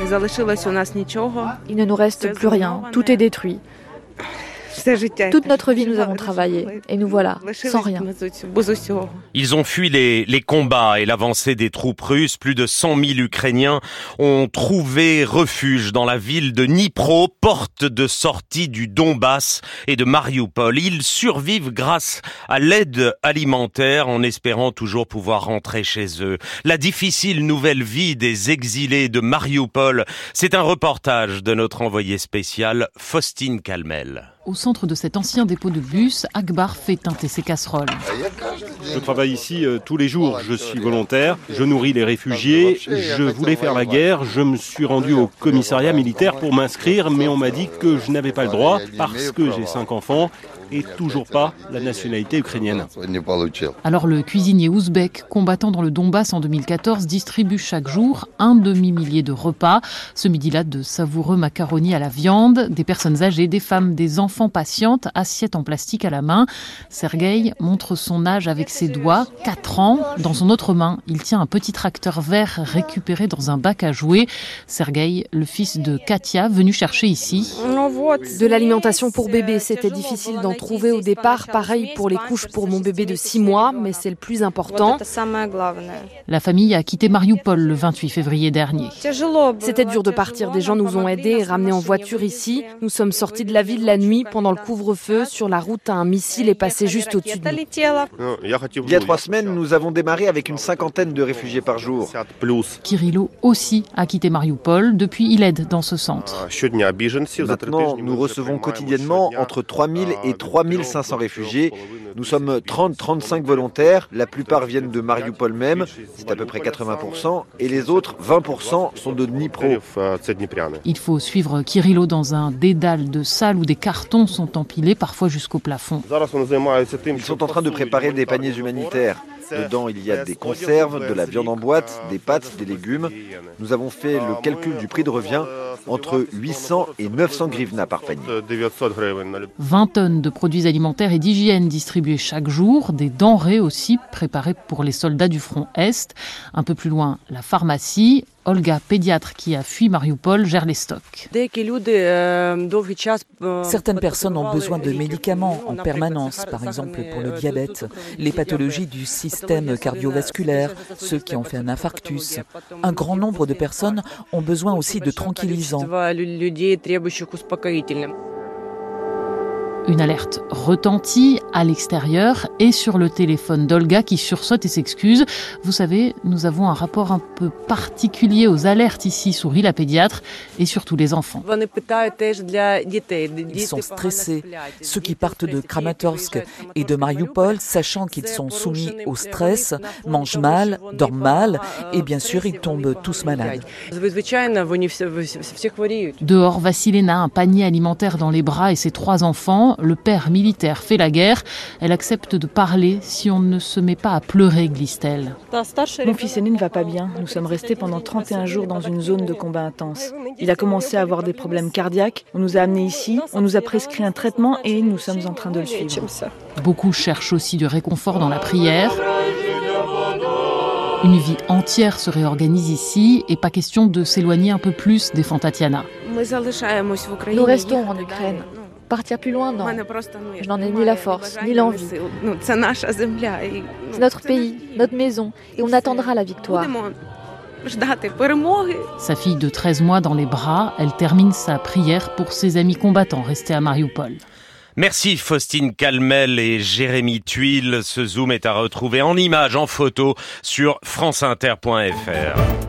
Il ne nous reste plus rien, tout est détruit. Toute notre vie, nous avons travaillé, et nous voilà, sans rien. Ils ont fui les combats et l'avancée des troupes russes. Plus de 100 000 Ukrainiens ont trouvé refuge dans la ville de Dnipro, porte de sortie du Donbass et de Mariupol. Ils survivent grâce à l'aide alimentaire en espérant toujours pouvoir rentrer chez eux. La difficile nouvelle vie des exilés de Mariupol, c'est un reportage de notre envoyé spécial Faustine Calmel. Au centre de cet ancien dépôt de bus, Akbar fait teinter ses casseroles. Je travaille ici tous les jours, je suis volontaire, je nourris les réfugiés, je voulais faire la guerre, je me suis rendu au commissariat militaire pour m'inscrire, mais on m'a dit que je n'avais pas le droit parce que j'ai 5 enfants et toujours pas la nationalité ukrainienne. Alors le cuisinier ouzbek, combattant dans le Donbass en 2014, distribue chaque jour un demi-millier de repas. Ce midi-là, de savoureux macaronis à la viande, des personnes âgées, des femmes, des enfants patientes, assiettes en plastique à la main. Sergueï montre son âge avec ses doigts, 4 ans. Dans son autre main, il tient un petit tracteur vert récupéré dans un bac à jouets. Sergueï, le fils de Katia, venu chercher ici. De l'alimentation pour bébé, c'était difficile d'en trouver au départ. Pareil pour les couches pour mon bébé de 6 mois, mais c'est le plus important. La famille a quitté Mariupol le 28 février dernier. C'était dur de partir. Des gens nous ont aidés et ramenés en voiture ici. Nous sommes sortis de la ville la nuit pendant le couvre-feu. Sur la route, un missile est passé juste au-dessus de nous. Il y a 3 semaines, nous avons démarré avec une 50aine de réfugiés par jour. Kirilo aussi a quitté Mariupol. Depuis, il aide dans ce centre. Maintenant, nous recevons quotidiennement entre 3000 et 3500 réfugiés. Nous sommes 30-35 volontaires. La plupart viennent de Mariupol même, c'est à peu près 80%, et les autres 20% sont de Dnipro. Il faut suivre Kirilo dans un dédale de salles où des cartons sont empilés, parfois jusqu'au plafond. Ils sont en train de préparer des paniers humanitaires. Dedans, il y a des conserves, de la viande en boîte, des pâtes, des légumes. Nous avons fait le calcul du prix de revient entre 800 et 900 grivna par panier. 20 tonnes de produits alimentaires et d'hygiène distribués chaque jour, des denrées aussi préparées pour les soldats du front Est. Un peu plus loin, la pharmacie. Olga, pédiatre qui a fui Mariupol, gère les stocks. Certaines personnes ont besoin de médicaments en permanence, par exemple pour le diabète, les pathologies du système cardiovasculaire, ceux qui ont fait un infarctus. Un grand nombre de personnes ont besoin aussi de tranquillisants. Une alerte retentit à l'extérieur et sur le téléphone d'Olga qui sursaute et s'excuse. Vous savez, nous avons un rapport un peu particulier aux alertes ici, sourit la pédiatre, et surtout les enfants. Ils sont stressés. Ceux qui partent de Kramatorsk et de Mariupol, sachant qu'ils sont soumis au stress, mangent mal, dorment mal et bien sûr ils tombent tous malades. Dehors, Vassilena, un panier alimentaire dans les bras et ses 3 enfants. Le père militaire fait la guerre. Elle accepte de parler si on ne se met pas à pleurer, glisse-t-elle. Mon fils aîné ne va pas bien. Nous sommes restés pendant 31 jours dans une zone de combat intense. Il a commencé à avoir des problèmes cardiaques. On nous a amenés ici, on nous a prescrit un traitement et nous sommes en train de le suivre. Beaucoup cherchent aussi du réconfort dans la prière. Une vie entière se réorganise ici et pas question de s'éloigner un peu plus des Tatiana. Nous restons en Ukraine. Partir plus loin, non. Je n'en ai ni la force, ni l'envie. C'est notre pays, notre maison, et on attendra la victoire. Sa fille de 13 mois dans les bras, elle termine sa prière pour ses amis combattants restés à Mariupol. Merci Faustine Calmel et Jérémy Tuile. Ce Zoom est à retrouver en images, en photo sur franceinter.fr.